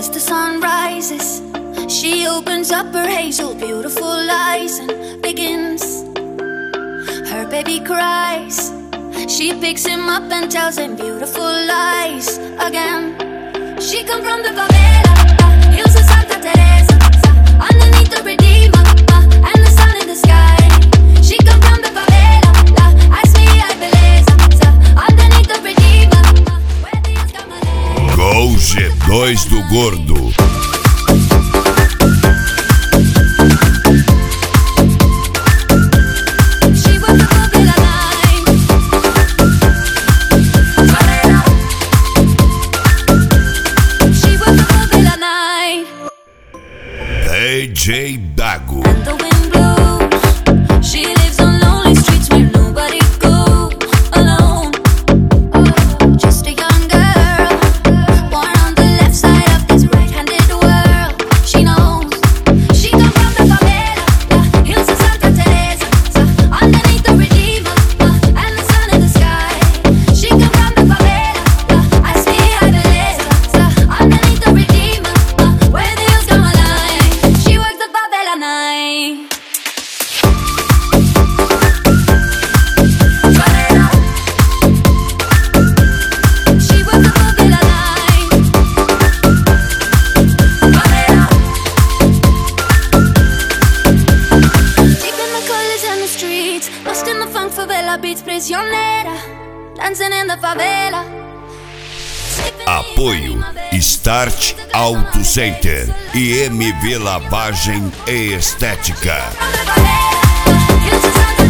As the sun rises, she opens up her hazel, beautiful eyes and begins. Her baby cries. She picks him up and tells him beautiful lies again. She come from the favela, hills of Santa Teresa, underneath the Redeemer, and the sun in the sky. She come from the favela, ask me I beleza, underneath the Redeemer, where the hills got my name. Gol G2 do Gordo. DJ Dago. And the wind blows. She lives on lonely streets where nobody goes alone. Oh, just a young girl, born on the left side of this right-handed world. She knows. She come from the favela, hills of Santa Teresa, underneath the Redeemer, and the sun in the sky. She come from the favela, I see I beleza, underneath the Redeemer, where the hills come alive. She works the favela night. She works the favela night. Deep in the colors and the streets, lost in the funk favela beats, prisionera, dancing in the favela. Apoio Start Auto Center e MV Lavagem e Estética. From the favela, hills of Santa